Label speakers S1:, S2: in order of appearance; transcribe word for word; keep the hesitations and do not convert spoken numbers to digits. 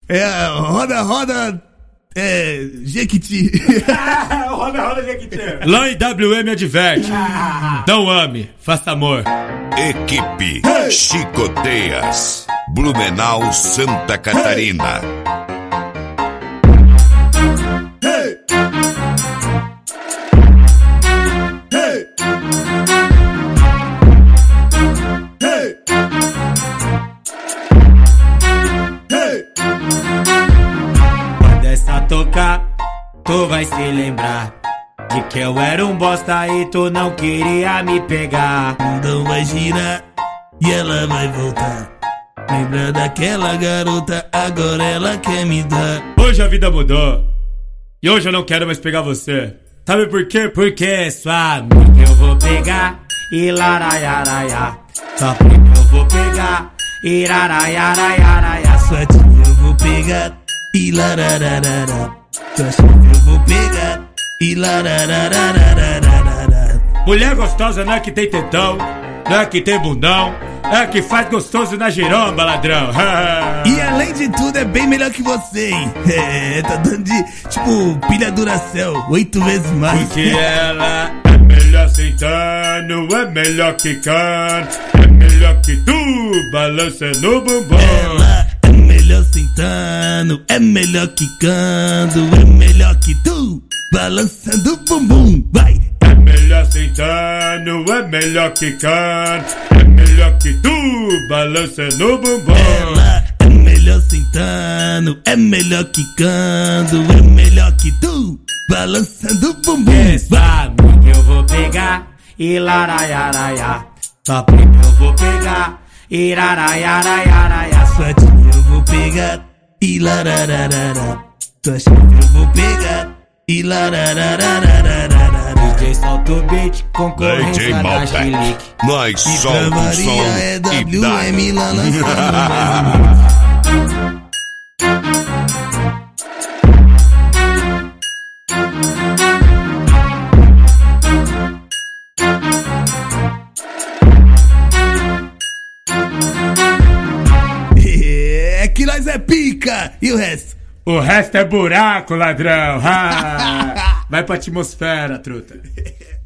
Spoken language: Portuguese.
S1: É, roda, roda, é, Jequiti.
S2: Roda, roda, Jequiti.
S3: Lá em W M adverte. Não ame, faça amor.
S4: Equipe Chicoteias, Blumenau, Santa Catarina.
S1: Hey! Hey! Hey! Hey!
S2: Quando essa tocar, tu vai se lembrar de que eu era um bosta e tu não queria me pegar.
S1: Então vai girar e ela vai voltar. Lembra daquela garota, agora ela quer me dar.
S3: Hoje a vida mudou e hoje eu não quero mais pegar você. Sabe por quê?
S2: Porque sua amiga eu vou pegar e laraiaraiá. Sua prima eu vou pegar e laraiaraiaraiá.
S1: Sua tia eu vou pegar e larararará. Sua chefe eu vou pegar e larararararararará.
S3: Mulher gostosa não é que tem tetão, não é que tem bundão, é que faz gostoso na giromba, ladrão.
S1: E além de tudo é bem melhor que você, hein? É, tá dando de, tipo, pilha Duracell, oito vezes mais.
S3: Porque ela é melhor sentando, é melhor quicando, é melhor que tu, balançando o bumbum.
S1: Ela é melhor sentando, é melhor quicando, é melhor que tu, balançando o bumbum, vai!
S3: É melhor sentando, é melhor quicando, é melhor que tu, balançando o bumbum.
S1: Ela é melhor sentando, é melhor quicando, é melhor que tu, balançando o bumbum.
S2: Essa amiga eu vou pegar e laraiaraiá. Sua prima eu vou pegar e laraiaraiaraiá.
S1: Sua tia eu vou pegar e larararará. Sua chefe eu vou pegar e lararararararará.
S2: D J solta o beat, concorrência
S4: D J
S2: da
S4: Malbec.
S2: Chilique.
S4: Nós
S1: E
S4: solta
S1: pra
S4: o
S1: Maria
S4: som
S1: é
S4: e
S1: W M
S4: dá.
S1: lá lançando mais um. É que nós é pica! E o resto?
S3: O resto é buraco, ladrão. Ah, vai pra atmosfera, truta.